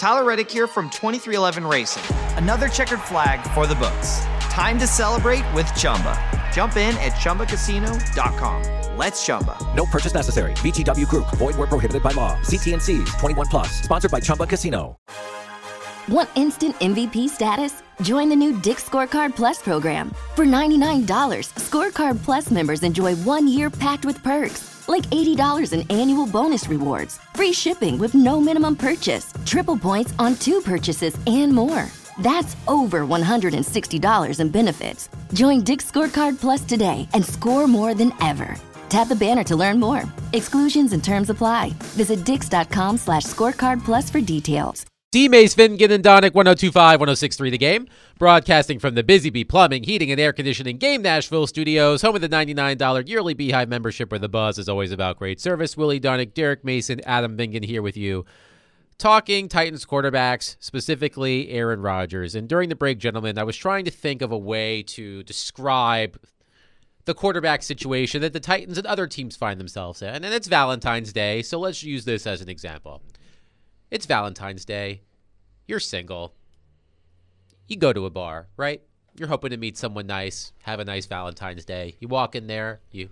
Tyler Reddick here from 2311 Racing. Another checkered flag for the books. Time to celebrate with Chumba. Jump in at ChumbaCasino.com. Let's Chumba. No purchase necessary. VGW Group. Void where prohibited by law. See T&Cs. 21+. Sponsored by Chumba Casino. Want instant MVP status? Join the new Dick's Scorecard Plus program. For $99, Scorecard Plus members enjoy 1 year packed with perks, like $80 in annual bonus rewards, free shipping with no minimum purchase, triple points on 2 purchases, and more. That's over $160 in benefits. Join Dick's Scorecard Plus today and score more than ever. Tap the banner to learn more. Exclusions and terms apply. Visit dix.com/scorecard plus for details. D. Mace, Finnegan, and Donick, 102.5, 106.3 The Game. Broadcasting from the Busy Bee Plumbing, Heating, and Air Conditioning Game Nashville studios, home of the $99 yearly Beehive membership where the buzz is always about great service. Willie Donick, Derek Mason, Adam Vingan here with you. Talking Titans quarterbacks, specifically Aaron Rodgers. And during the break, gentlemen, I was trying to think of a way to describe the quarterback situation that the Titans and other teams find themselves in. And it's Valentine's Day, so let's use this as an example. It's Valentine's Day. You're single. You go to a bar, right? You're hoping to meet someone nice, have a nice Valentine's Day. You walk in there, you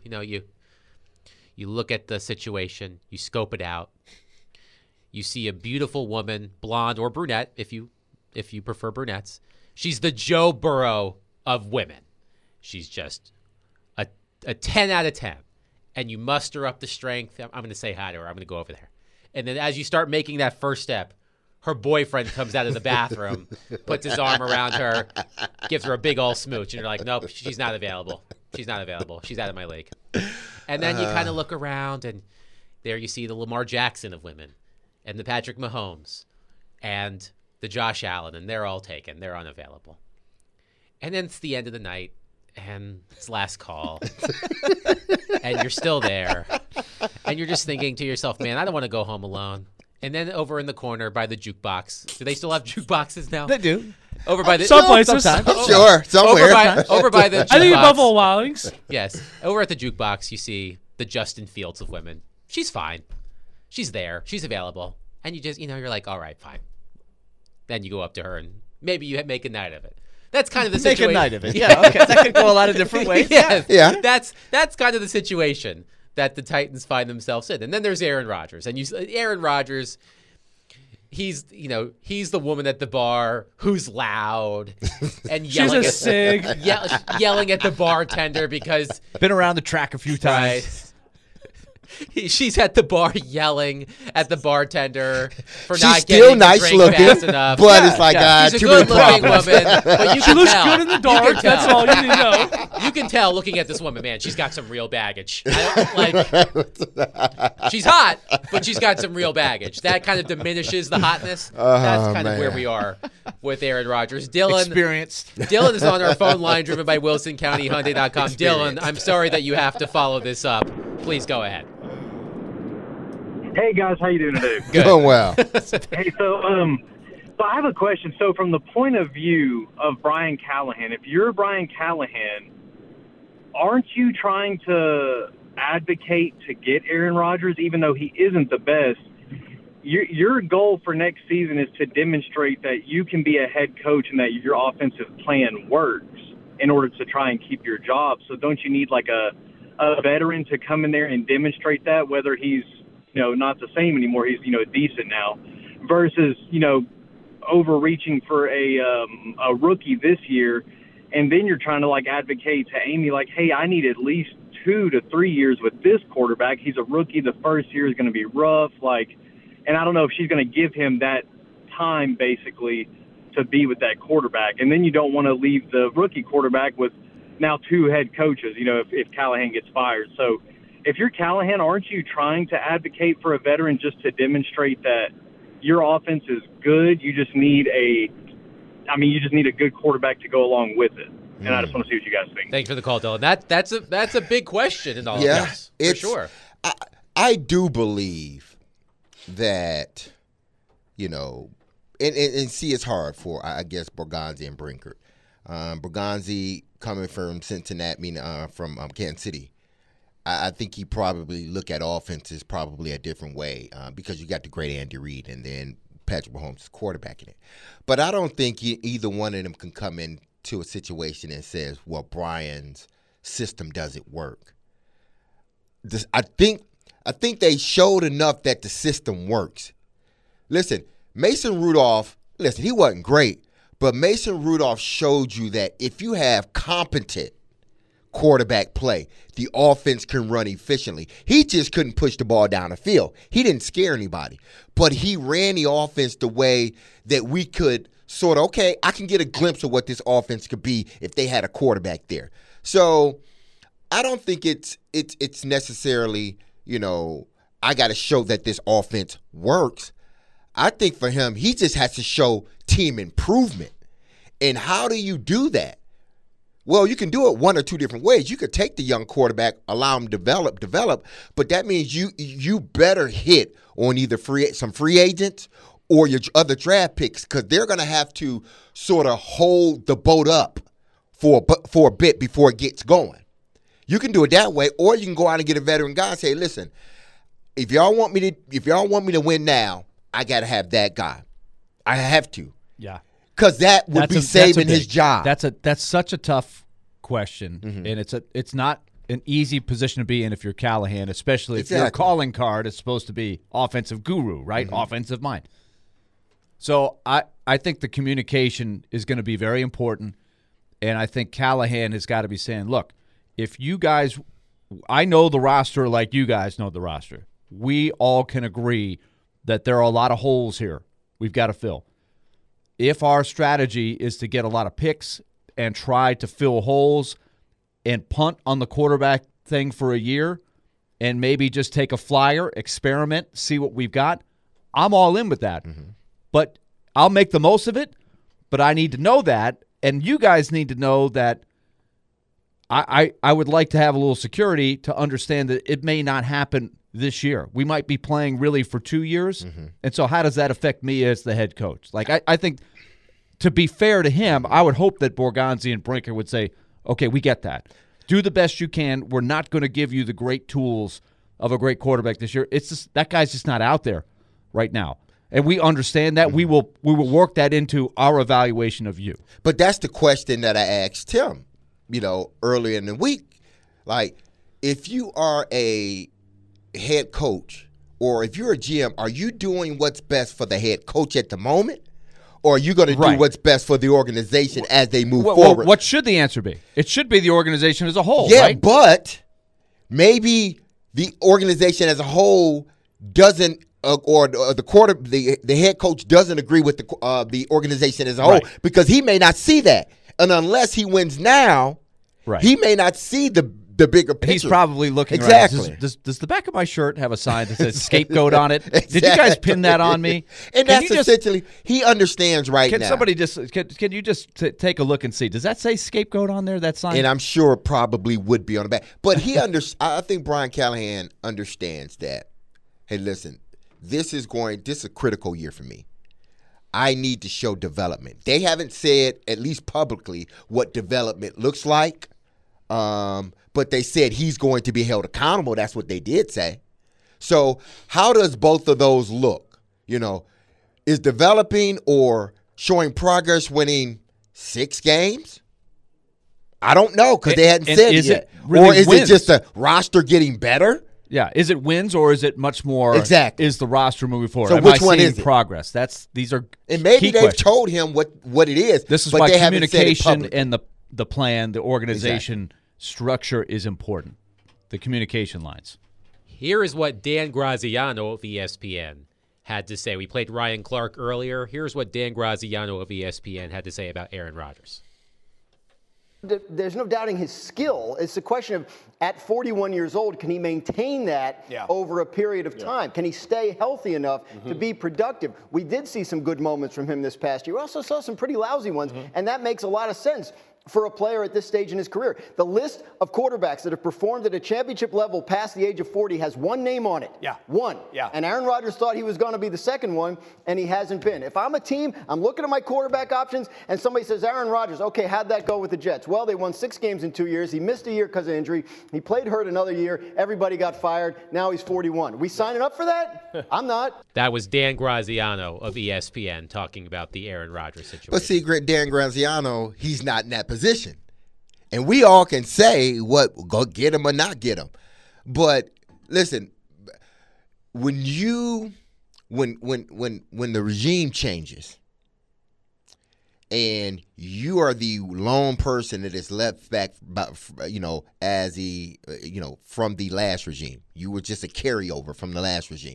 look at the situation, you scope it out. You see a beautiful woman, blonde or brunette, if you prefer brunettes. She's the Joe Burrow of women. She's just a 10 out of 10. And you muster up the strength. I'm going to say hi to her. I'm going to go over there. And then as you start making that first step, her boyfriend comes out of the bathroom, puts his arm around her, gives her a big old smooch. And you're like, nope, she's not available. She's not available. She's out of my league. And then you kind of look around, and there you see the Lamar Jackson of women and the Patrick Mahomes and the Josh Allen, and they're all taken. They're unavailable. And then it's the end of the night, and it's last call, and you're still there. And you're just thinking to yourself, man, I don't want to go home alone. And then over in the corner by the jukebox. Do they still have jukeboxes now? They do. Over by the some places. Sure, somewhere. Over by the jukebox. I think Buffalo Wild Wings. Yes. Over at the jukebox, you see the Justin Fields of women. She's fine. She's there. She's available. And you just, you're like, all right, fine. Then you go up to her and maybe you make a night of it. That's kind of the situation. Make a night of it. Yeah, okay. That could go a lot of different ways. Yeah. That's kind of the situation that the Titans find themselves in. And then there's Aaron Rodgers. And Aaron Rodgers, he's the woman at the bar who's loud and yelling She's a sig. Yelling at the bartender because been around the track a few times. Right. She's at the bar yelling at the bartender for She's not still getting nice the drink looking, fast enough. but it's like she's too a many good-looking problems. woman, but you She can looks tell. good in the dark. That's all you need to know. You can tell looking at this woman, man. She's got some real baggage. She's hot, but she's got some real baggage. That kind of diminishes the hotness. That's kind of where we are with Aaron Rodgers. Dylan, experienced. Dylan is on our phone line, driven by WilsonCountyHyundai.com. Dylan, I'm sorry that you have to follow this up. Please go ahead. Hey guys, how you doing today? Good. Doing well. Hey, so I have a question. So from the point of view of Brian Callahan, if you're Brian Callahan, aren't you trying to advocate to get Aaron Rodgers, even though he isn't the best? Your goal for next season is to demonstrate that you can be a head coach and that your offensive plan works in order to try and keep your job. So don't you need like a veteran to come in there and demonstrate that, whether he's not the same anymore, he's decent now, versus overreaching for a rookie this year, and then you're trying to like advocate to Amy like, hey, I need at least 2 to 3 years with this quarterback. He's a rookie. The first year is going to be rough. And I don't know if she's going to give him that time basically to be with that quarterback. And then you don't want to leave the rookie quarterback with now 2 head coaches, if Callahan gets fired. So if you're Callahan, aren't you trying to advocate for a veteran just to demonstrate that your offense is good? You just need a good quarterback to go along with it. And I just want to see what you guys think. Thanks for the call, Dylan. That's a big question in all of this, for sure. I do believe that, and see, it's hard for, I guess, Borgonzi and Brinkert. Borgonzi coming from Cincinnati, from Kansas City. I think he probably look at offenses probably a different way because you got the great Andy Reid, and then Patrick Mahomes is quarterbacking it. But I don't think either one of them can come into a situation and says, well, Brian's system doesn't work. I think they showed enough that the system works. Listen, Mason Rudolph, he wasn't great, but Mason Rudolph showed you that if you have competent quarterback play, the offense can run efficiently. He just couldn't push the ball down the field. He didn't scare anybody, but he ran the offense the way that we could sort of, okay, I can get a glimpse of what this offense could be if they had a quarterback there. So I don't think it's necessarily, I got to show that this offense works. I think for him, he just has to show team improvement. And how do you do that? Well, you can do it one or two different ways. You could take the young quarterback, allow him to develop, but that means you better hit on either some free agents or your other draft picks, because they're going to have to sort of hold the boat up for a bit before it gets going. You can do it that way, or you can go out and get a veteran guy and say, listen, if y'all want me to win now, I got to have that guy. I have to. Yeah. Because that would be saving his job. That's such a tough question, and it's not an easy position to be in if you're Callahan, especially if your calling card is supposed to be offensive guru, right? Offensive mind. So I think the communication is going to be very important, and I think Callahan has got to be saying, look, if you guys – I know the roster like you guys know the roster. We all can agree that there are a lot of holes here we've got to fill. If our strategy is to get a lot of picks and try to fill holes and punt on the quarterback thing for a year and maybe just take a flyer, experiment, see what we've got, I'm all in with that. But I'll make the most of it, but I need to know that, and you guys need to know that I would like to have a little security to understand that it may not happen this year. We might be playing really for 2 years, and so how does that affect me as the head coach? Like, I think, to be fair to him, I would hope that Borgonzi and Brinker would say, okay, we get that. Do the best you can. We're not going to give you the great tools of a great quarterback this year. It's just, that guy's just not out there right now. And we understand that. We will work that into our evaluation of you. But that's the question that I asked Tim, earlier in the week. Like, if you are a head coach or if you're a GM, are you doing what's best for the head coach at the moment? Or are you going to do what's best for the organization as they move forward? What should the answer be? It should be the organization as a whole, yeah, right? But maybe the organization as a whole doesn't the head coach doesn't agree with the organization as a whole, because he may not see that. And unless he wins now, he may not see the bigger picture. He's probably looking exactly. Does the back of my shirt have a sign that says scapegoat on it? Exactly. Did you guys pin that on me? And that's essentially, he understands now. Can somebody can you just take a look and see? Does that say scapegoat on there, that sign? And I'm sure it probably would be on the back. But I think Brian Callahan understands that, hey, listen, this is a critical year for me. I need to show development. They haven't said, at least publicly, what development looks like. But they said he's going to be held accountable. That's what they did say. So how does both of those look? Is developing or showing progress winning 6 games? I don't know, because they hadn't said it yet. Or is it just a roster getting better? Yeah. Is it wins, or is it much more? Exactly. Is the roster moving forward? So which one is it? Progress. These are and maybe key they've questions. told him what it is. This is but why they communication and the plan, the organization. Exactly. Structure is important. The communication lines. Here is what Dan Graziano of ESPN had to say. We played Ryan Clark earlier. Here's what Dan Graziano of ESPN had to say about Aaron Rodgers. There's no doubting his skill. It's a question of, at 41 years old, can he maintain that over a period of time? Can he stay healthy enough to be productive? We did see some good moments from him this past year. We also saw some pretty lousy ones, and that makes a lot of sense. for a player at this stage in his career. The list of quarterbacks that have performed at a championship level past the age of 40 has one name on it. Yeah. One. Yeah. And Aaron Rodgers thought he was going to be the second one, and he hasn't been. If I'm a team, I'm looking at my quarterback options, and somebody says, Aaron Rodgers, okay, how'd that go with the Jets? Well, they won 6 games in 2 years. He missed a year because of injury. He played hurt another year. Everybody got fired. Now he's 41. We signing up for that? I'm not. That was Dan Graziano of ESPN talking about the Aaron Rodgers situation. But see, Dan Graziano, he's not in that position. And we all can say what, go get him or not get him. But listen, when the regime changes and you are the lone person that is left back, as from the last regime, you were just a carryover from the last regime.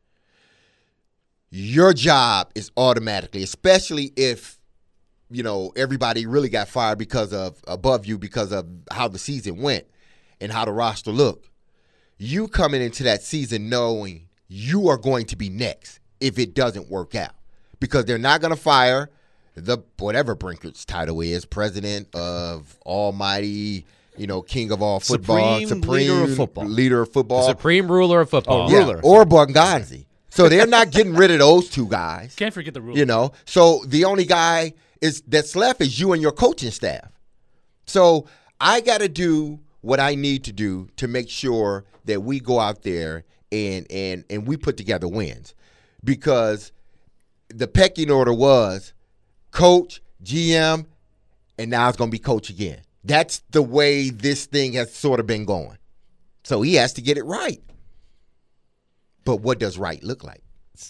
Your job is automatically, especially if everybody really got fired because of how the season went and how the roster looked. You coming into that season knowing you are going to be next if it doesn't work out, because they're not going to fire whatever Brinker's title is, president of almighty, king of all football, supreme leader of football, the supreme ruler of football, or Bonghazi. So they're not getting rid of those two guys. Can't forget the ruler. So the only guy that's left is you and your coaching staff. So I got to do what I need to do to make sure that we go out there and we put together wins, because the pecking order was coach, GM, and now it's going to be coach again. That's the way this thing has sort of been going. So he has to get it right. But what does right look like?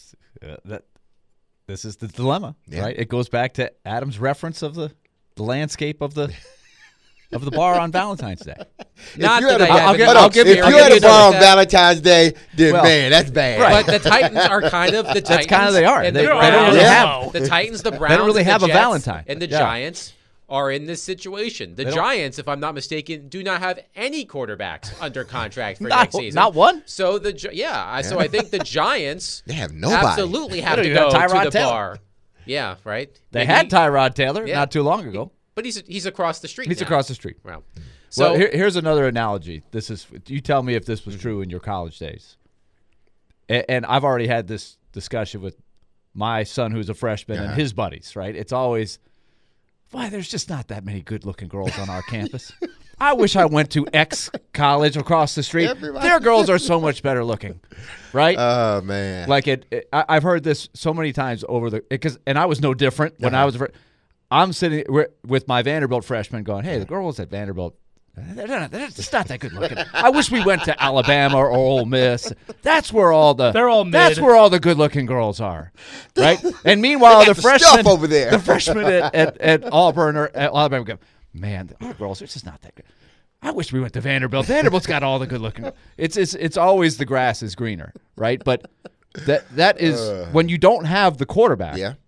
This is the dilemma, right? It goes back to Adam's reference of the landscape of the bar on Valentine's Day. Not if that you had a bar on Valentine's Day, then man, that's bad. Right. But the Titans are kind of the Titans. That's kind of they are. And They the don't Browns, really have. the Titans, the Browns, They don't really and have the a Jets, Valentine. and the Yeah. Giants are in this situation. The Giants, if I'm not mistaken, do not have any quarterbacks under contract for next season. Not one? So so I think the Giants they have nobody. absolutely have They to don't go even have Tyrod to the Taylor. bar. Yeah, right. They had Tyrod Taylor Yeah. not too long ago. But he's across the street. He's now. across the street. Wow. So So here's another analogy. You tell me if this was true in your college days. And I've already had this discussion with my son who's a freshman and his buddies, right? It's always, why, there's just not that many good-looking girls on our campus. I wish I went to X college across the street. Their girls are so much better looking, right? Oh, man. Like I've heard this so many times and I was no different when I was. I'm sitting with my Vanderbilt freshmen going, hey, the girls at Vanderbilt, they're just not that good looking. I wish we went to Alabama or Ole Miss. That's where They're all mid. That's where all the good looking girls are, right? And meanwhile, the freshmen over there, the freshmen at Auburn or at Alabama go, man, our girls are just not that good. I wish we went to Vanderbilt. Vanderbilt's got all the good looking. It's always the grass is greener, right? But that is when you don't have the quarterback. Yeah.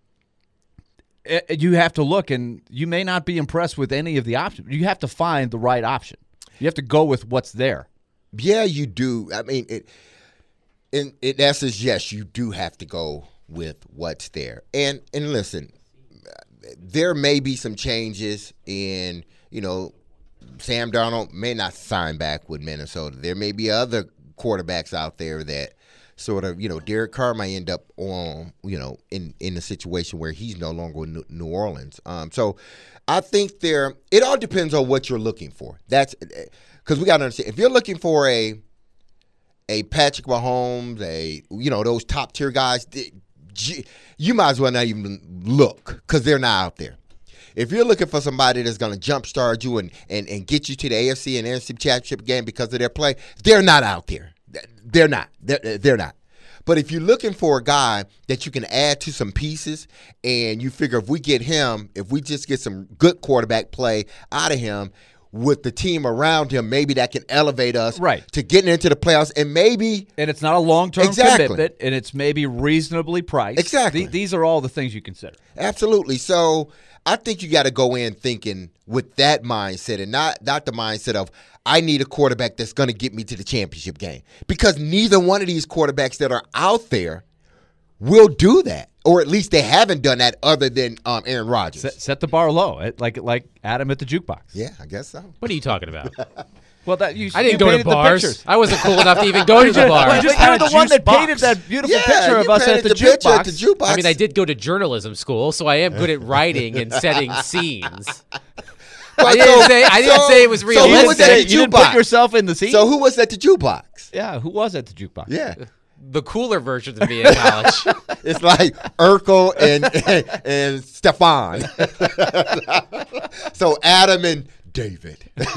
You have to look, and you may not be impressed with any of the options. You have to find the right option. You have to go with what's there. Yeah, you do. I mean, in essence, yes, you do have to go with what's there. And listen, there may be some changes in, Sam Darnold may not sign back with Minnesota. There may be other quarterbacks out there that sort of, Derek Carr might end up on, in a situation where he's no longer in New Orleans. So I think it all depends on what you're looking for. That's because we got to understand, if you're looking for a Patrick Mahomes, those top tier guys, you might as well not even look because they're not out there. If you're looking for somebody that's going to jumpstart you and get you to the AFC and NFC championship game because of their play, they're not out there. They're not. They're not. But if you're looking for a guy that you can add to some pieces and you figure if we get him, if we just get some good quarterback play out of him with the team around him, maybe that can elevate us to getting into the playoffs and maybe. And it's not a long-term commitment, and it's maybe reasonably priced. Exactly. These are all the things you consider. Absolutely. So I think you got to go in thinking with that mindset and not the mindset of, I need a quarterback that's going to get me to the championship game. Because neither one of these quarterbacks that are out there will do that. Or at least they haven't done that other than Aaron Rodgers. Set the bar low, like Adam at the jukebox. Yeah, I guess so. What are you talking about? Well, I didn't go to bars. I wasn't cool enough to even go to the bar. You're the one that painted that beautiful picture of us at the jukebox. I mean, I did go to journalism school, so I am good at writing and setting scenes. I didn't say it was real. So who was at the You didn't jukebox? put yourself in the scene? So who was at the jukebox? Yeah, who was at the jukebox? Yeah. The cooler versions of me in college. It's like Urkel and Stefan. So Adam and David.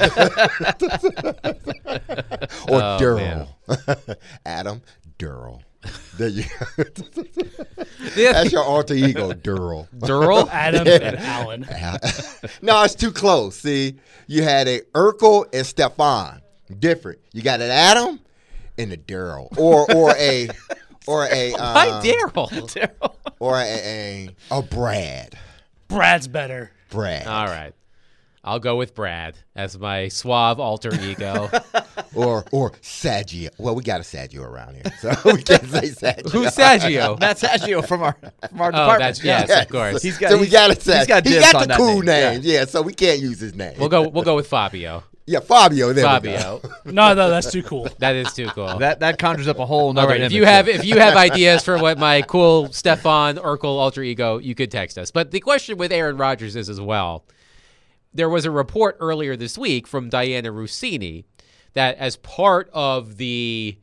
Or Durrell. Adam Durrell. There you go. That's your alter ego, Durrell. Durrell? Adam and Alan. No, it's too close. See, you had a Urkel and Stefan. Different. You got an Adam and a Durrell, or a Why Daryl? Or a Brad. Brad's better. Brad. All right. I'll go with Brad as my suave alter ego. or Saggio. Well, we got a Saggio around here, so we can't say Saggio. Who's Saggio? Matt Saggio from our department. Yes, of course. We got a Saggio. He got the cool name. Yeah, so we can't use his name. We'll go with Fabio. Yeah, Fabio. There Fabio. We go. No, that's too cool. That is too cool. That conjures up a whole nother All right, image. if you have ideas for what my cool Stefan Urkel alter ego, you could text us. But the question with Aaron Rodgers is as well. There was a report earlier this week from Diana Russini that as part of the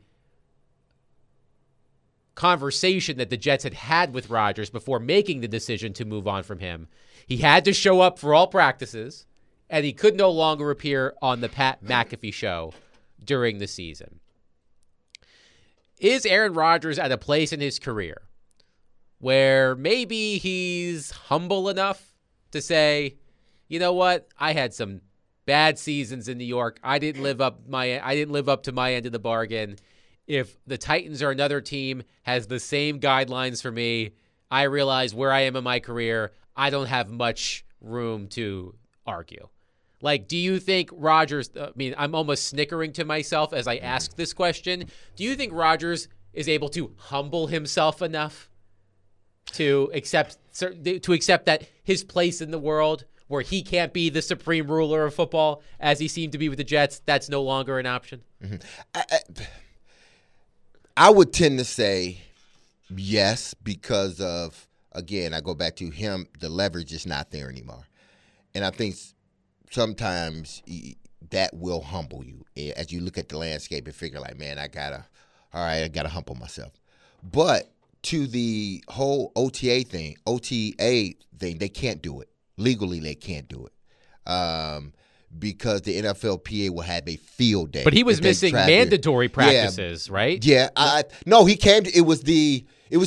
conversation that the Jets had with Rodgers before making the decision to move on from him, he had to show up for all practices, and he could no longer appear on the Pat McAfee show during the season. Is Aaron Rodgers at a place in his career where maybe he's humble enough to say, you know what? I had some bad seasons in New York. I didn't live up to my end of the bargain. If the Titans or another team has the same guidelines for me, I realize where I am in my career, I don't have much room to argue. Like, do you think Rodgers, I'm almost snickering to myself as I ask this question. Do you think Rodgers is able to humble himself enough to accept that his place in the world, where he can't be the supreme ruler of football as he seemed to be with the Jets, that's no longer an option? Mm-hmm. I would tend to say yes, because of, again, I go back to him, the leverage is not there anymore. And I think sometimes that will humble you as you look at the landscape and figure like, man, I gotta humble myself. But to the whole OTA thing, they can't do it. Legally, they can't do it because the NFLPA will have a field day. But he was missing mandatory practices, right? Yeah. No, he came. It was the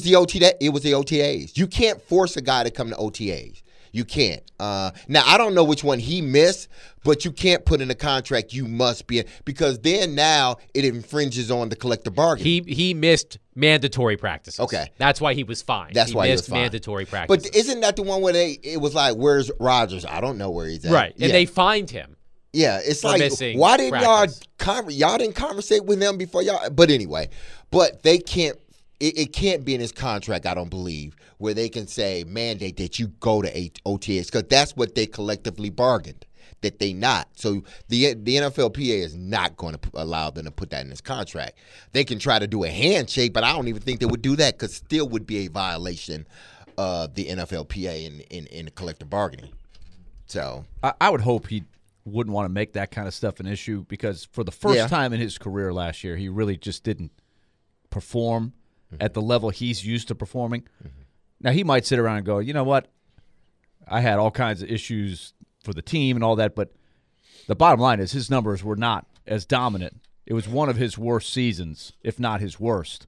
OTAs. You can't force a guy to come to OTAs. You can't. Now, I don't know which one he missed, but you can't put in a contract you must be in, because then now it infringes on the collective bargaining. He missed mandatory practices. Okay. That's why he was fined. That's why he was missed fined. mandatory practices. But isn't that the one where it was like, where's Rodgers? I don't know where he's at. Right. And they fined him. Yeah, it's for like, missing why didn't practice. y'all didn't conversate with them before y'all? But anyway, they can't. It can't be in his contract, I don't believe, where they can say mandate that you go to OTAs, because that's what they collectively bargained, that they not. So the NFLPA is not going to allow them to put that in his contract. They can try to do a handshake, but I don't even think they would do that, because still would be a violation of the NFLPA in collective bargaining. So I would hope he wouldn't want to make that kind of stuff an issue, because for the first time in his career last year, he really just didn't perform at the level he's used to performing. Mm-hmm. Now, he might sit around and go, you know what, I had all kinds of issues for the team and all that, but the bottom line is his numbers were not as dominant. It was one of his worst seasons, if not his worst.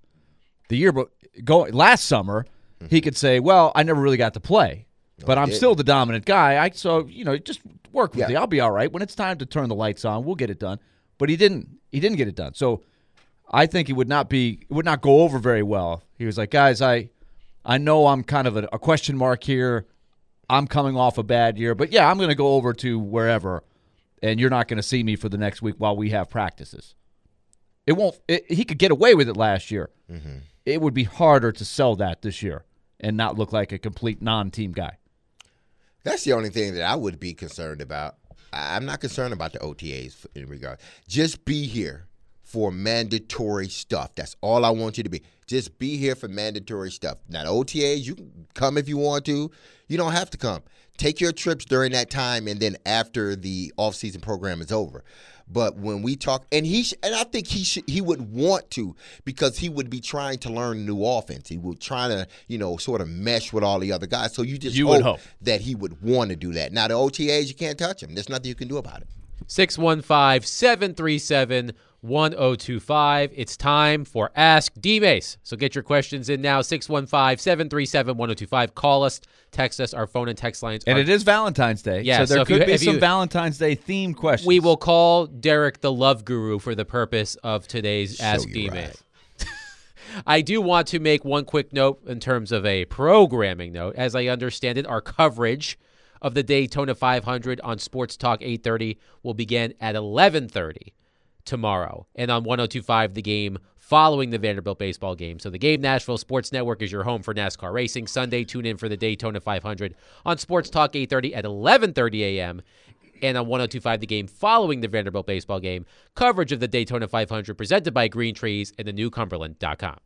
Last summer, he could say, well, I never really got to play, but I'm still the dominant guy. Just work with me. I'll be all right. When it's time to turn the lights on, we'll get it done. But he didn't get it done. So I think it would not go over very well. He was like, guys, I know I'm kind of a question mark here. I'm coming off a bad year, but I'm going to go over to wherever, and you're not going to see me for the next week while we have practices. He could get away with it last year. Mm-hmm. It would be harder to sell that this year. and not look like a complete non-team guy. That's the only thing that I would be concerned about. I'm not concerned about the OTAs in regard. Just be here for mandatory stuff. That's all I want you to be. Just be here for mandatory stuff. Now, the OTAs, you can come if you want to. You don't have to come. Take your trips during that time and then after the off-season program is over. But when we talk, and I think he would want to, because he would be trying to learn new offense. He would try to, sort of mesh with all the other guys. So you hope that he would want to do that. Now, the OTAs, you can't touch them. There's nothing you can do about it. 615-737-1025. It's time for Ask D-Mace. So get your questions in now, 615-737-1025. Call us, text us. Our phone and text lines And it is Valentine's Day, yeah, so there could be some Valentine's Day themed questions. We will call Derek the Love Guru for the purpose of today's Ask D-Mace. Right. I do want to make one quick note in terms of a programming note. As I understand it, our coverage of the Daytona 500 on Sports Talk 830 will begin at 11:30 tomorrow, and on 102.5 The Game following the Vanderbilt baseball game. So the Game Nashville Sports Network is your home for NASCAR racing. Sunday, tune in for the Daytona 500 on Sports Talk 830 at 11:30 a.m. And on 102.5 The Game following the Vanderbilt baseball game, coverage of the Daytona 500 presented by Green Trees and the newcumberland.com.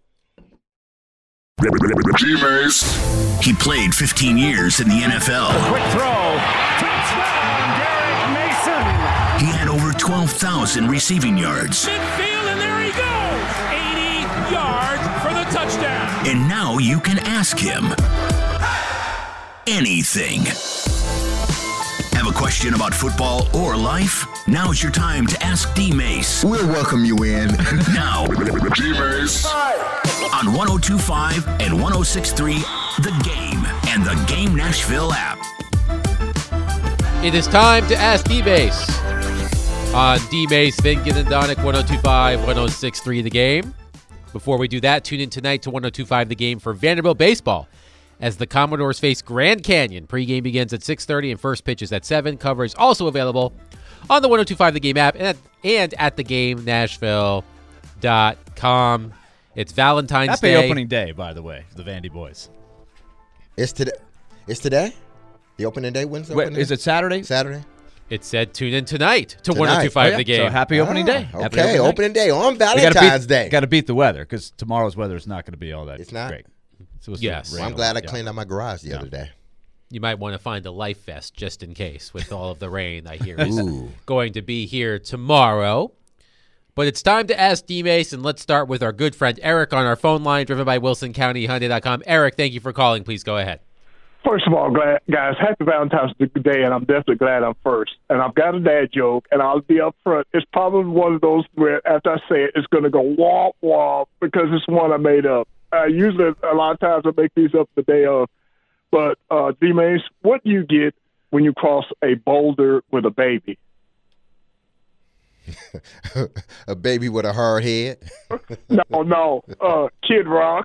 He played 15 years in the NFL. Quick throw. Touchdown, Derek Mason. He had over 12,000 receiving yards. Midfield, and there he goes. 80 yards for the touchdown. And now you can ask him anything. Have a question about football or life? Now's your time to ask D-Mace. We'll welcome you in. Now, D-Mace on 102.5 and 106.3 The Game and the Game Nashville app. It is time to ask D-Mace on D-Mace, Finken and Donick, 102.5, 106.3 The Game. Before we do that, tune in tonight to 102.5 The Game for Vanderbilt baseball as the Commodores face Grand Canyon. Pregame begins at 6:30 and first pitch is at 7. Coverage also available on the 102.5 The Game app and at thegamenashville.com. It's Valentine's Day. Happy opening day, by the way, the Vandy boys. It's today. The opening day? When's the Wait, opening day? is it Saturday? Saturday? It said tune in tonight to 102.5 The Game. So happy opening day. Okay, opening day on Valentine's Day. Got to beat the weather because tomorrow's weather is not going to be all that It's not? great. Yes. Well, I'm glad I cleaned out my garage the other day. You might want to find a life vest just in case with all of the rain I hear is going to be here tomorrow. But it's time to ask D-Mace, and let's start with our good friend Eric on our phone line, driven by WilsonCountyHyundai.com. Eric, thank you for calling. Please go ahead. First of all, guys, happy Valentine's Day, and I'm definitely glad I'm first. And I've got a dad joke, and I'll be up front. It's probably one of those where after I say it, it's going to go womp womp because it's one I made up. Usually, a lot of times I make these up the day of. But, D-Mace, what do you get when you cross a boulder with a baby? A baby with a hard head? No. Kid Rock.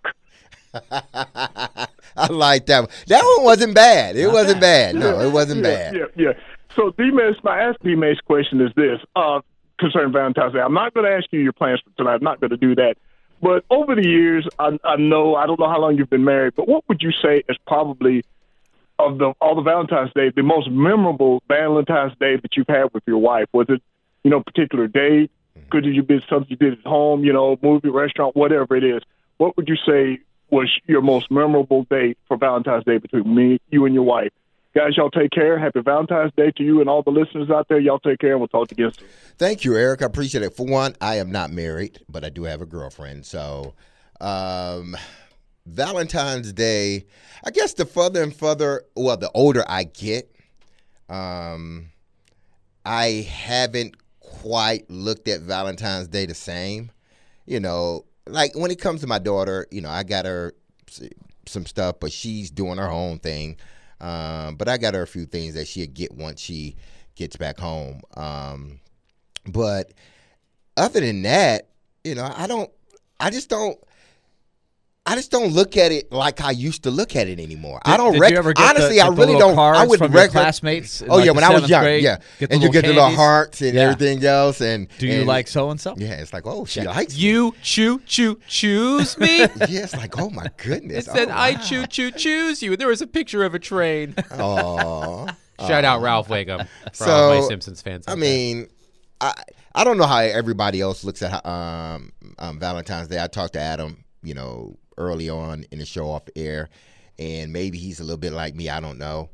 I like that one. That one wasn't bad. It wasn't bad. No, it wasn't bad. Yeah. So, D-Mace, my Ask D-Mace question is this, concerning Valentine's Day. I'm not going to ask you your plans for tonight. I'm not going to do that. But over the years, I don't know how long you've been married, but what would you say is probably, of all the Valentine's Day, the most memorable Valentine's Day that you've had with your wife? Was it, particular date? Could it have been something you did at home, movie, restaurant, whatever it is? What would you say was your most memorable date for Valentine's Day between you and your wife? Guys, y'all take care. Happy Valentine's Day to you and all the listeners out there. Y'all take care, and we'll talk again soon. Thank you, Eric. I appreciate it. For one, I am not married, but I do have a girlfriend. So Valentine's Day, I guess the the older I get, I haven't quite looked at Valentine's Day the same. Like when it comes to my daughter, I got her some stuff, but she's doing her own thing. But I got her a few things that she'll get once she gets back home. But other than that, I just don't. I just don't look at it like I used to look at it anymore. Did you ever get honestly, I the really little don't. cards I would from your classmates. Oh yeah, when I was young, yeah, and you get the little candies. hearts and everything else. And do you like so and so? Yeah, it's like, oh, she likes you. Choose me. Yeah, it's like, oh my goodness. It said, I choose you. And there was a picture of a train. Oh. Shout out Ralph Wiggum for So, all my Simpsons fans. I mean, I don't know how everybody else looks at Valentine's Day. I talked to Adam, early on in the show off the air, and maybe he's a little bit like me. I don't know.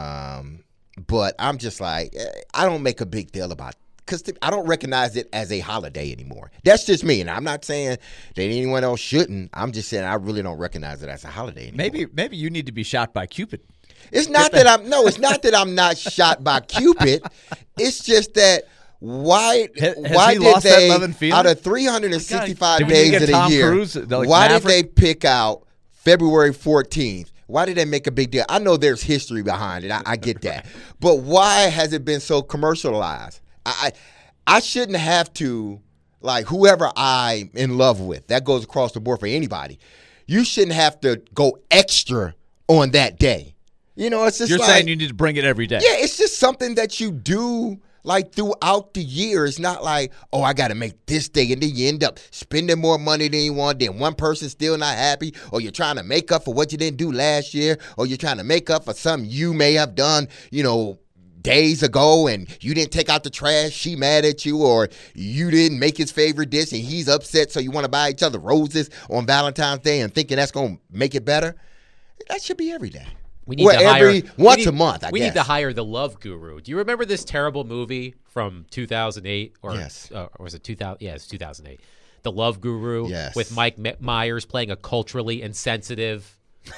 But I'm just like, I don't make a big deal about it because I don't recognize it as a holiday anymore. That's just me. And I'm not saying that anyone else shouldn't. I'm just saying I really don't recognize it as a holiday anymore. Maybe you need to be shot by Cupid. It's not that I'm not shot by Cupid. It's just that why did they, out of 365 days of the year, why did they pick out February 14th? Why did they make a big deal? I know there's history behind it. I get that. But why has it been so commercialized? I shouldn't have to, like, whoever I'm in love with, that goes across the board for anybody. You shouldn't have to go extra on that day. It's just You're like, saying you need to bring it every day. Yeah, it's just something that you do like throughout the year. It's not like, oh, I got to make this day, and then you end up spending more money than you want. Then one person's still not happy, or you're trying to make up for what you didn't do last year, or you're trying to make up for something you may have done, days ago, and you didn't take out the trash. She mad at you, or you didn't make his favorite dish, and he's upset. So you want to buy each other roses on Valentine's Day and thinking that's going to make it better. That should be every day. We need to hire once a month. We need to hire the love guru. Do you remember this terrible movie from 2008? Yes. Or was it 2000? Yeah, it's 2008. The Love Guru. Yes. With Mike Myers playing a culturally insensitive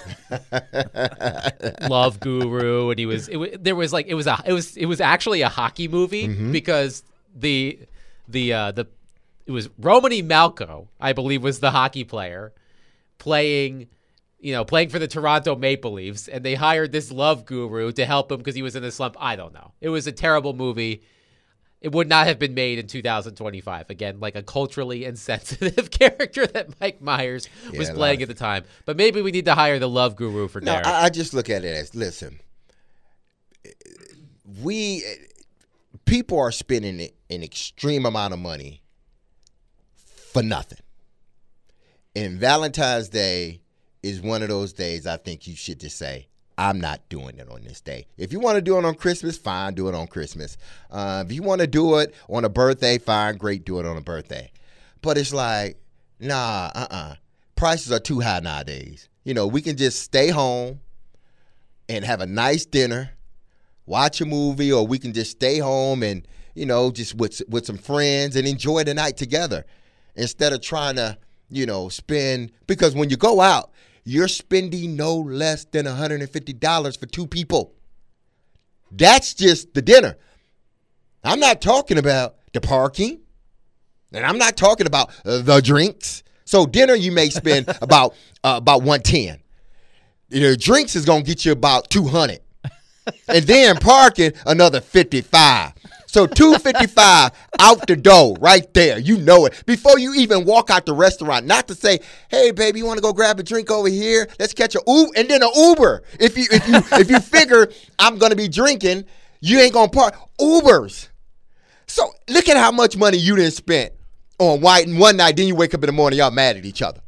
love guru, and it was actually a hockey movie because it was Romany Malco, I believe, was the hockey player playing for the Toronto Maple Leafs, and they hired this love guru to help him because he was in a slump. I don't know. It was a terrible movie. It would not have been made in 2025. Again, like a culturally insensitive character that Mike Myers was playing at the time. But maybe we need to hire the love guru for Derek. I just look at it as, listen, people are spending an extreme amount of money for nothing. And Valentine's Day is one of those days I think you should just say, I'm not doing it on this day. If you want to do it on Christmas, fine, do it on Christmas. If you want to do it on a birthday, fine, great, do it on a birthday. But it's like, prices are too high nowadays. We can just stay home and have a nice dinner, watch a movie, or we can just stay home and, just with some friends and enjoy the night together instead of trying to, spend. Because when you go out, you're spending no less than $150 for two people. That's just the dinner. I'm not talking about the parking, and I'm not talking about the drinks. So dinner you may spend about $110. Your drinks is gonna get you about $200, and then parking another $55. So $255 out the door right there. You know it. Before you even walk out the restaurant, not to say, hey, baby, you want to go grab a drink over here? Let's catch a Uber, and then an Uber. If you figure I'm going to be drinking, you ain't going to park. Ubers. So look at how much money you done spent on one night, then you wake up in the morning, y'all mad at each other.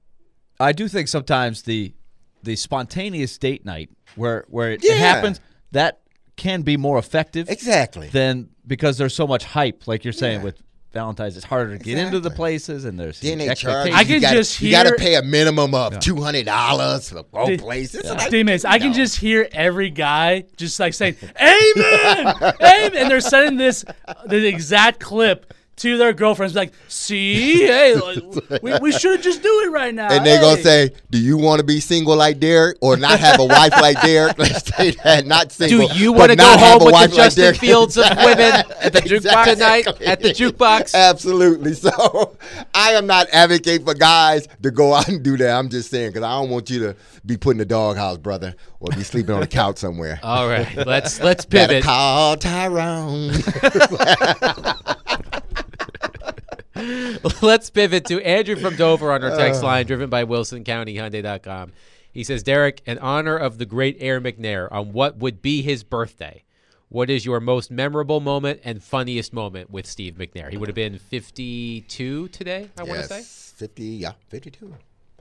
I do think sometimes the spontaneous date night where it happens, that can be more effective. Exactly. Than because there's so much hype, like you're saying with Valentine's. It's harder to get into the places, and there's expectations. I can you got to pay a minimum of $200 for both places. D-Mace, I can just hear every guy just like saying, "Amen, amen," and they're sending the exact clip to their girlfriends, like, see, hey, we should just do it right now. And they're going to say, do you want to be single like Derek or not have a wife like Derek? Let's say that, not single. Do you want to go home with the Justin Fields of women at the jukebox tonight? At the jukebox? Absolutely. So I am not advocating for guys to go out and do that. I'm just saying, because I don't want you to be put in the doghouse, brother, or be sleeping on the couch somewhere. All right, let's pivot. Better call Tyrone. Let's pivot to Andrew from Dover on our text line, driven by WilsonCountyHyundai.com. He says, Derek, in honor of the great Air McNair on what would be his birthday, what is your most memorable moment and funniest moment with Steve McNair? He would have been 52 today, I want to say. 52.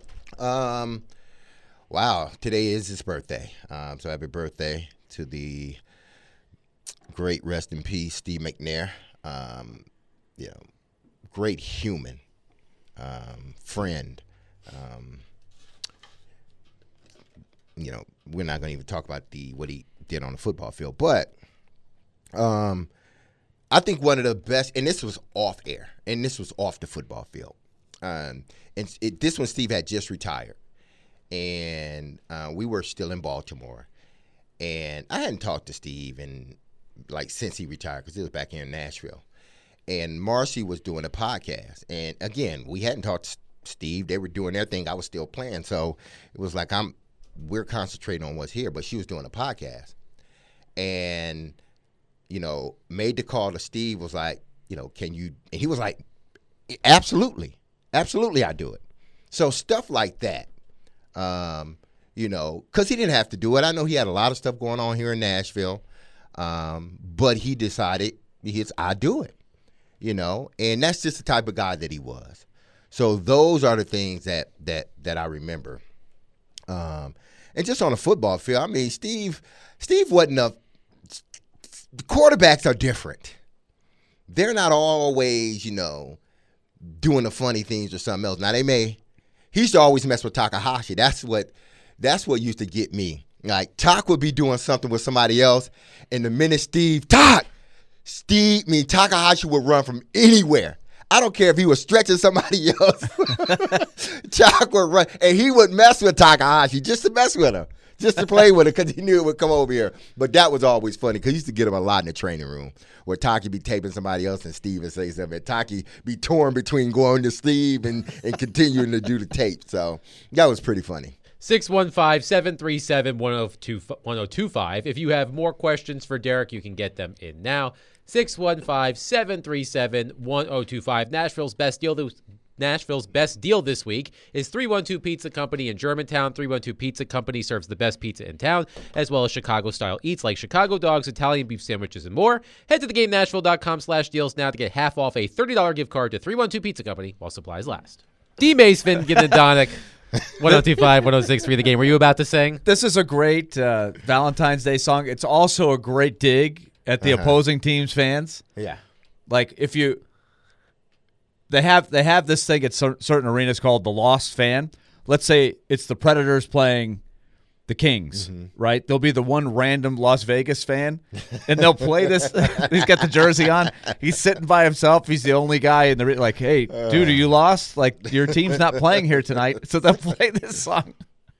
Wow, today is his birthday. So happy birthday to the great, rest in peace, Steve McNair. Great human, friend. We're not going to even talk about what he did on the football field, but I think one of the best, and this was off air, and this was off the football field. This one, Steve had just retired, and we were still in Baltimore, and I hadn't talked to Steve since he retired, because it was back here in Nashville, and Marcy was doing a podcast, and again, we hadn't talked to Steve. They were doing their thing. I was still playing, so it was like we're concentrating on what's here, but she was doing a podcast, and made the call to Steve, was like, can you, and he was like, absolutely, I do it. So stuff like that, because he didn't have to do it. I know he had a lot of stuff going on here in Nashville, but he decided, I do it, and that's just the type of guy that he was. So those are the things that I remember. And just on a football field, I mean, Steve wasn't the quarterbacks are different. They're not always, doing the funny things or something else. Now he used to always mess with Takahashi. That's what used to get me. Like, would be doing something with somebody else, and the minute Takahashi would run from anywhere. I don't care if he was stretching somebody else. Chuck would run, and he would mess with Takahashi just to mess with him, just to play with him, because he knew it would come over here. But that was always funny, because he used to get him a lot in the training room, where Taki be taping somebody else and Steve would say something. And Taki be torn between going to Steve and continuing to do the tape. So that was pretty funny. 615-737-1025. If you have more questions for Derek, you can get them in now. 615-737-1025. Nashville's best deal this week is 312 Pizza Company in Germantown. 312 Pizza Company serves the best pizza in town, as well as Chicago-style eats like Chicago dogs, Italian beef sandwiches, and more. Head to theGameNashville.com/deals now to get half off a $30 gift card to 312 Pizza Company while supplies last. D. Maceman, Gideon Donick, 102.5, 106.3 The Game. Were you about to sing? This is a great Valentine's Day song. It's also a great dig at the opposing team's fans. Yeah. Like, if you... They have this thing at certain arenas called the Lost Fan. Let's say it's the Predators playing the Kings, right? There'll be the one random Las Vegas fan, and they'll play this. He's got the jersey on. He's sitting by himself. He's the only guy in the like, hey, dude, are you lost? Like, your team's not playing here tonight. So they'll play this song.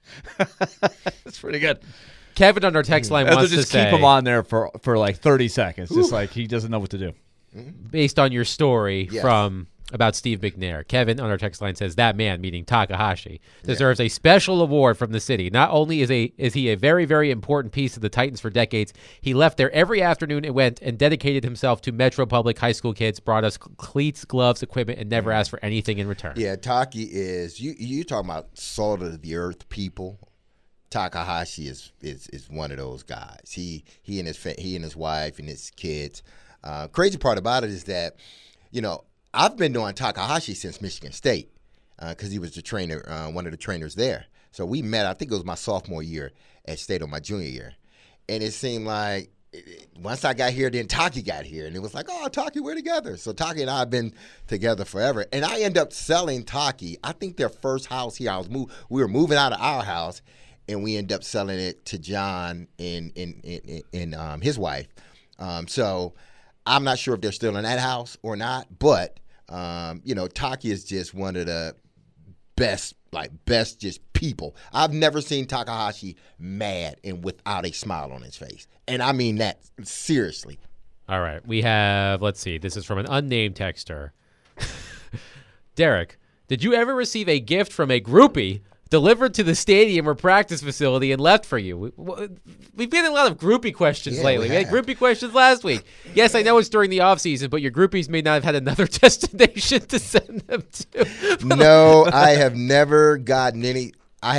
It's pretty good. Kevin on our text line wants to say, just keep him on there for like 30 seconds, just like he doesn't know what to do. Based on your story about Steve McNair, Kevin on our text line says that man, meaning Takahashi, deserves a special award from the city. Not only is he a very, very important piece of the Titans for decades, he left there every afternoon and went and dedicated himself to Metro Public high school kids, brought us cleats, gloves, equipment, and never asked for anything in return. Yeah, Taki is you talking about salt of the earth people. Takahashi is one of those guys. He and his wife and his kids. Crazy part about it is that, I've been knowing Takahashi since Michigan State because he was the trainer, one of the trainers there. So we met, I think it was my sophomore year at State or my junior year. And it seemed like once I got here, then Taki got here. And it was like, oh, Taki, we're together. So Taki and I have been together forever. And I ended up selling Taki, I think their first house here. We were moving out of our house, and we ended up selling it to John and his wife. So I'm not sure if they're still in that house or not, but Taki is just one of the best just people. I've never seen Takahashi mad and without a smile on his face. And I mean that seriously. All right. We have, let's see, this is from an unnamed texter. Derek, did you ever receive a gift from a groupie delivered to the stadium or practice facility and left for you? We've been in a lot of groupie questions lately. We had groupie questions last week. Yes, I know it's during the off season, but your groupies may not have had another destination to send them to. No, I have never gotten anything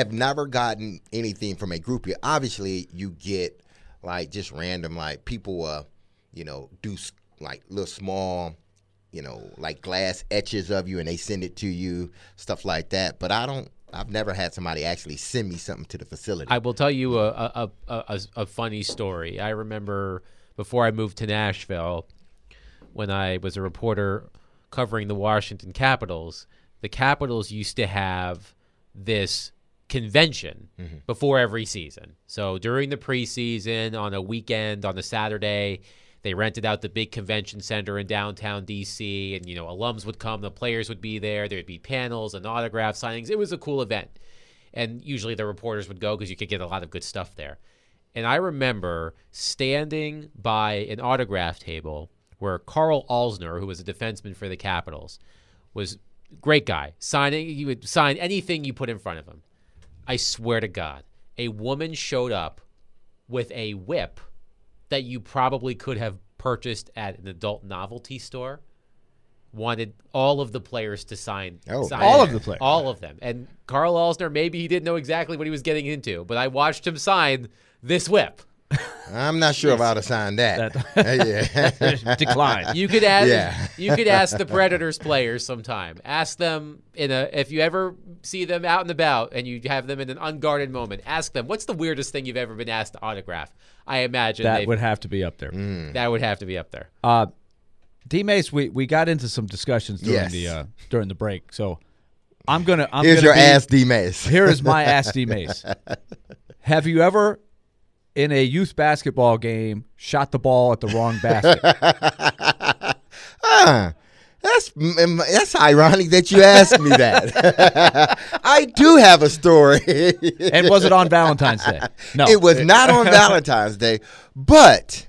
from a groupie. Obviously, you get like just random, like people, do like little small, like glass etches of you, and they send it to you, stuff like that. But I've never had somebody actually send me something to the facility. I will tell you a funny story. I remember before I moved to Nashville, when I was a reporter covering the Washington Capitals, the Capitals used to have this convention before every season. So during the preseason, on a weekend, on a Saturday, they rented out the big convention center in downtown D.C., and, alums would come, the players would be there, there'd be panels and autograph signings. It was a cool event. And usually the reporters would go because you could get a lot of good stuff there. And I remember standing by an autograph table where Carl Alsner, who was a defenseman for the Capitals, was a great guy. He would sign anything you put in front of him. I swear to God, a woman showed up with a whip that you probably could have purchased at an adult novelty store, wanted all of the players to sign. All of the players. All of them. And Carl Alsner, maybe he didn't know exactly what he was getting into, but I watched him sign this whip. I'm not sure about to sign that. Decline. You could ask the Predators players sometime. Ask them if you ever see them out and about and you have them in an unguarded moment, ask them, what's the weirdest thing you've ever been asked to autograph? I imagine that would have to be up there. That would have to be up there. D-Mace, we got into some discussions during the break, so Here's your Ask D-Mace. Here is my Ask D-Mace. Have you ever, in a youth basketball game, shot the ball at the wrong basket? That's ironic that you asked me that. I do have a story. And was it on Valentine's Day? No. It was not on Valentine's Day. But,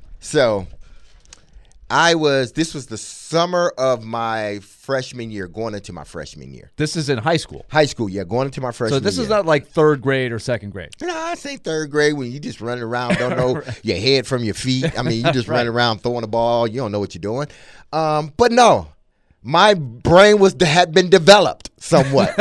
this was the summer of my freshman year, going into my freshman year. This is in high school? High school, yeah, going into my freshman year. So this is not like third grade or second grade? No, I say third grade when you just running around, don't know your head from your feet. I mean, you just running around throwing the ball. You don't know what you're doing. But no, my brain had been developed somewhat,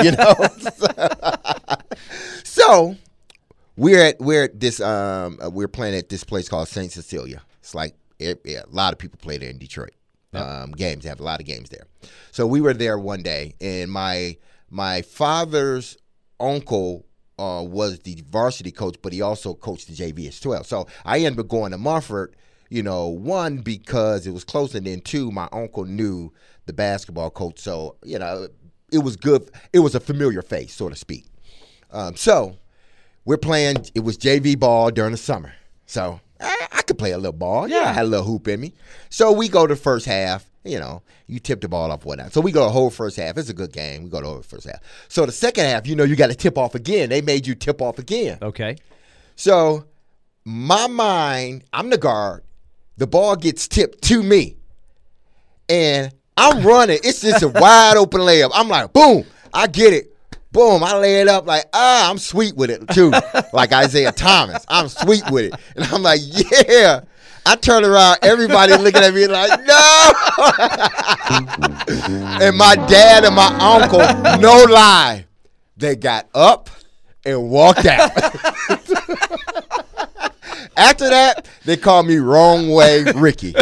So we're playing at this place called St. Cecilia. It's like a lot of people play there in Detroit. Games. They have a lot of games there. So we were there one day, and my father's uncle was the varsity coach, but he also coached the JV as well. So I ended up going to Mumford, one, because it was close, and then two, my uncle knew the basketball coach. So, it was good. It was a familiar face, so to speak. So we're playing. It was JV ball during the summer. So I could play a little ball. Yeah, I had a little hoop in me. So we go to the first half. You tip the ball off, whatnot. So we go the whole first half. It's a good game. We go the whole first half. So the second half, you got to tip off again. They made you tip off again. Okay. So my mind, I'm the guard. The ball gets tipped to me. And I'm running. It's just a wide open layup. I'm like, boom, I get it. Boom, I lay it up like, I'm sweet with it, too. Like Isaiah Thomas. I'm sweet with it. And I'm like, yeah. I turn around, everybody looking at me like, no. And my dad and my uncle, no lie, they got up and walked out. After that, they called me Wrong Way Ricky.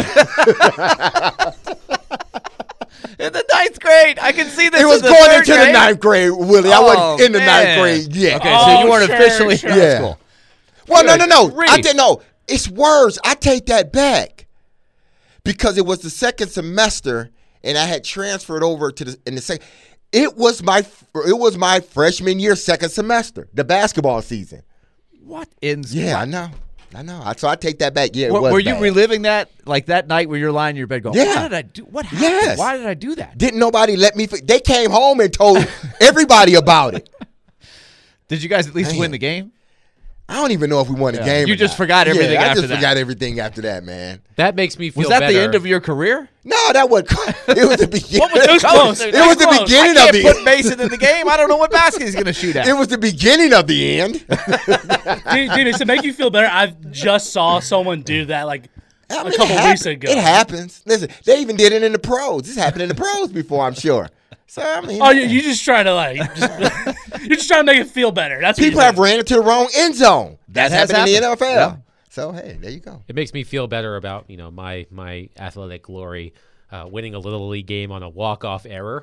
In the ninth grade. I can see this. It was going into the ninth grade, Willie. I wasn't in the ninth grade yet. Okay, so you weren't officially in high school. Well, no. I didn't know. It's worse. I take that back. Because it was the second semester, and I had transferred over to the second. It was my freshman year, second semester, the basketball season. What? I know. So I take that back. Yeah, it was were bad. you reliving that, like that night where you're lying in your bed going, yeah. What did I do? What happened? Yes. Why did I do that? Didn't nobody let me? They came home and told everybody about it. Did you guys at least win the game? I don't even know if we won a game. You or just not. forgot everything I after just that. forgot everything after that, man. That makes me feel Was that better. the end of your career? No, that was it was the beginning. What was it? Close. It was the beginning I of can't the put Mason in the game. I don't know what basket he's going to shoot at. It was the beginning of the end. Dude, to make you feel better, I just saw someone do that a couple weeks ago. It happens. Listen, they even did it in the pros. This happened in the pros before, I'm sure. So I mean, Oh, you just trying to you're just trying to make it feel better. That's what people you're have ran into the wrong end zone. That's has happened in the NFL. Yeah. So hey, there you go. It makes me feel better about my athletic glory, winning a little league game on a walk-off error.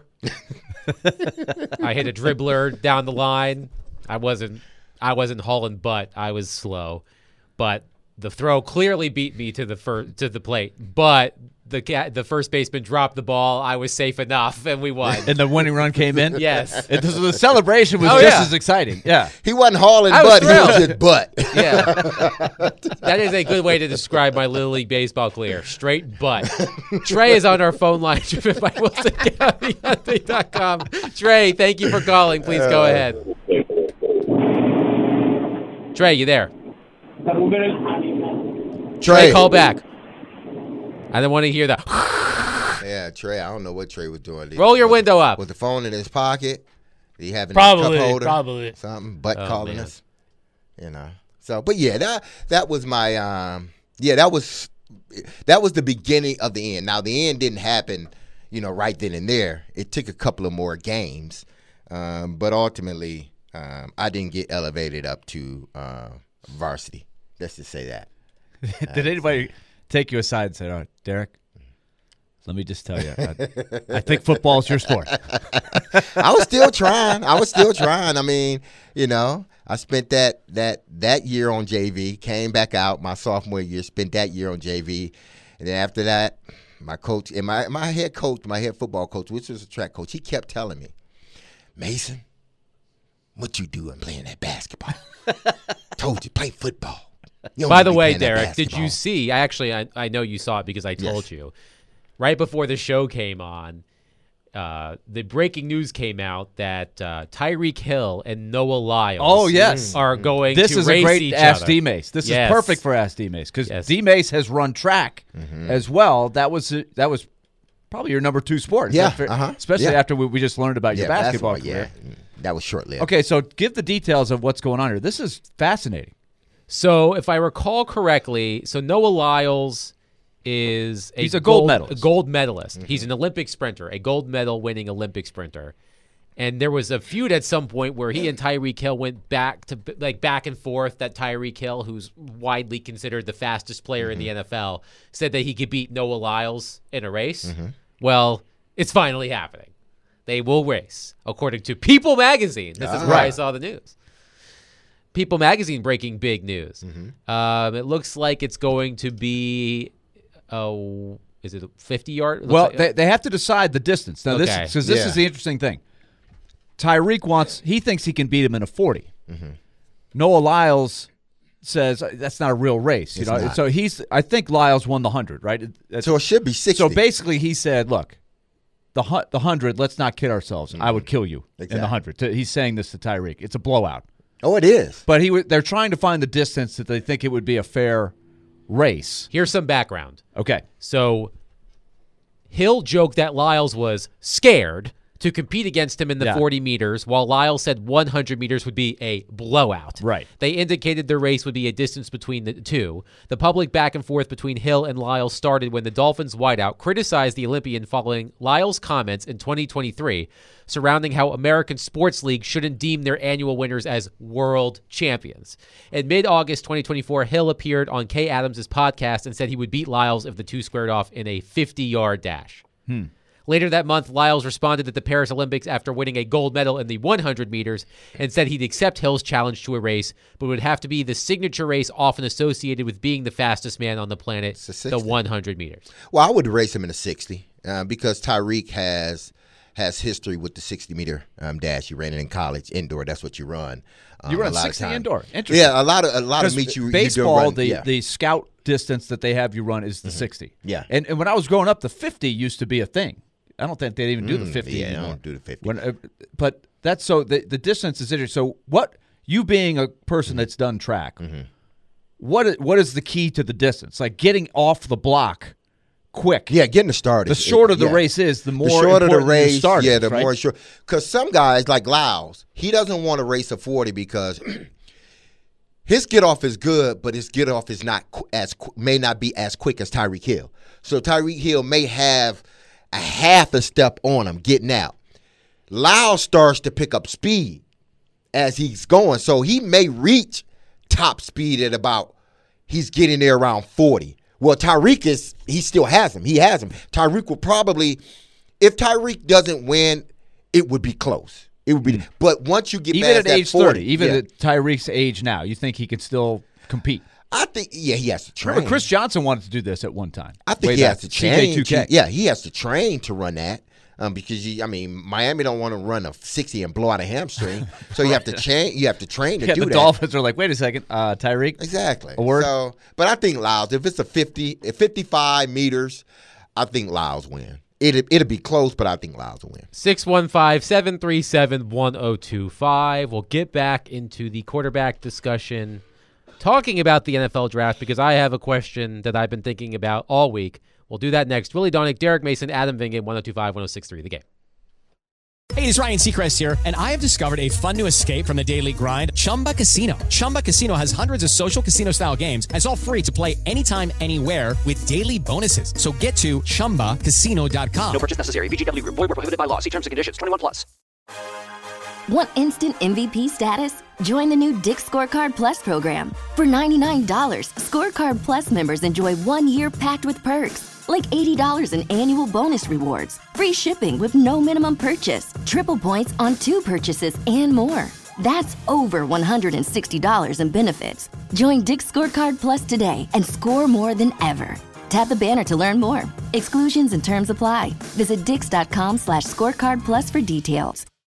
I hit a dribbler down the line. I wasn't hauling butt. I was slow, but the throw clearly beat me to the plate. But the first baseman dropped the ball. I was safe enough, and we won. And the winning run came in? Yes. The celebration was as exciting. Yeah. He wasn't hauling I was butt. He was thrilled. just butt. Yeah. That is a good way to describe my Little League baseball career. Straight butt. Trey is on our phone line, driven by WilsonCountyHunting.com. Trey, thank you for calling. Please go ahead. Trey, you there? Trey, call back. I don't want to hear that. Yeah, Trey. I don't know what Trey was doing. Roll your window up. Was the phone in his pocket? Did he have a Probably, cup holder? probably. Something. Butt calling man. us. So, but yeah, that was my that was the beginning of the end. Now the end didn't happen, right then and there. It took a couple of more games, but ultimately, I didn't get elevated up to varsity. Let's just say that. Did anybody take you aside and say, "Oh, Derek, let me just tell you, I think football is your sport"? I was still trying. I mean, I spent that year on JV, came back out my sophomore year, spent that year on JV, and then after that, my coach and my head football coach, which was a track coach, he kept telling me, Mason, what you doing playing that basketball? Told you, play football. By the way, Derek, did you see? I know you saw it because I told you. Right before the show came on, the breaking news came out that Tyreek Hill and Noah Lyles are going to race each other. This is a great Ask D-Mace. This is perfect for Ask D-Mace because D-Mace has run track as well. That was probably your number 2 sport. Especially after we just learned about your basketball career. Yeah, that was short-lived. Okay, so give the details of what's going on here. This is fascinating. So if I recall correctly, Noah Lyles is he's a gold medalist. A gold medalist. He's an Olympic sprinter, a gold medal winning Olympic sprinter. And there was a feud at some point where he and Tyreek Hill went back and forth. That Tyreek Hill, who's widely considered the fastest player in the NFL, said that he could beat Noah Lyles in a race. Well, it's finally happening. They will race, according to People Magazine. This is where I saw the news. People Magazine breaking big news. It looks like it's going to be, is it a 50-yard? Well, they have to decide the distance. Now, this is the interesting thing. Tyreek he thinks he can beat him in a 40. Noah Lyles says that's not a real race. So I think Lyles won the 100, right? So it should be 60. So basically he said, look, the 100, let's not kid ourselves. I would kill you in the 100. He's saying this to Tyreek. It's a blowout. Oh, it is. But they're trying to find the distance that they think it would be a fair race. Here's some background. Okay. So Hill joked that Lyles was scared to compete against him in the 40 meters, while Lyles said 100 meters would be a blowout. Right. They indicated the race would be a distance between the two. The public back and forth between Hill and Lyles started when the Dolphins wideout criticized the Olympian following Lyles' comments in 2023 surrounding how American sports leagues shouldn't deem their annual winners as world champions. In mid-August 2024, Hill appeared on Kay Adams' podcast and said he would beat Lyles if the two squared off in a 50-yard dash. Later that month, Lyles responded at the Paris Olympics after winning a gold medal in the 100 meters and said he'd accept Hill's challenge to a race, but it would have to be the signature race often associated with being the fastest man on the planet, the 100 meters. Well, I would race him in a 60 because Tyreek has history with the 60-meter dash. You ran it in college, indoor. That's what you run. You run 60 indoor. Interesting. Yeah, a lot of meets you baseball. You run, the scout distance that they have you run is the 60. Yeah, and when I was growing up, the 50 used to be a thing. I don't think they even do the 50 Yeah, anymore. I don't do the 50. But that's so the distance is interesting. So what You being a person that's done track, what is the key to the distance? Like getting off the block quick. Yeah, getting started. The shorter the race is, the more shorter the race. You start the more short. Because some guys like Lyles, he doesn't want to race a 40 because his get off is good, but his get off is may not be as quick as Tyreek Hill. So Tyreek Hill may have a half a step on him getting out. Lyles starts to pick up speed as he's going, so he may reach top speed at about, he's getting there around 40. Well, Tyreek he still has him. He has him. Tyreek will probably, if Tyreek doesn't win, it would be close. It would be, but once you get even past at that age 40, 30, even at Tyreek's age now, you think he can still compete? I think, he has to train. Remember, Chris Johnson wanted to do this at one time. I think he has to train. CJ2K. He has to train to run that. Because Miami don't want to run a 60 and blow out a hamstring, so you have to train. You have to train to do the that. Dolphins are like, wait a second, Tyreek. Exactly. A word? So, but I think Lyles. If it's 55 meters, I think Lyles win. It'll be close, but I think Lyles will win. 615-737-1025. We'll get back into the quarterback discussion, talking about the NFL draft, because I have a question that I've been thinking about all week. We'll do that next. Willie Donick, Derek Mason, Adam Vingan, 102.5, 106.3 The Game. Hey, it's Ryan Seacrest here, and I have discovered a fun new escape from the daily grind, Chumba Casino. Chumba Casino has hundreds of social casino-style games, and it's all free to play anytime, anywhere with daily bonuses. So get to ChumbaCasino.com. No purchase necessary. VGW Group. Void where prohibited by law. See terms and conditions. 21+. Want instant MVP status? Join the new Dick's Scorecard Plus program. For $99, Scorecard Plus members enjoy 1 year packed with perks, like $80 in annual bonus rewards, free shipping with no minimum purchase, triple points on 2 purchases, and more. That's over $160 in benefits. Join Dick's Scorecard Plus today and score more than ever. Tap the banner to learn more. Exclusions and terms apply. Visit dix.com/scorecard plus for details.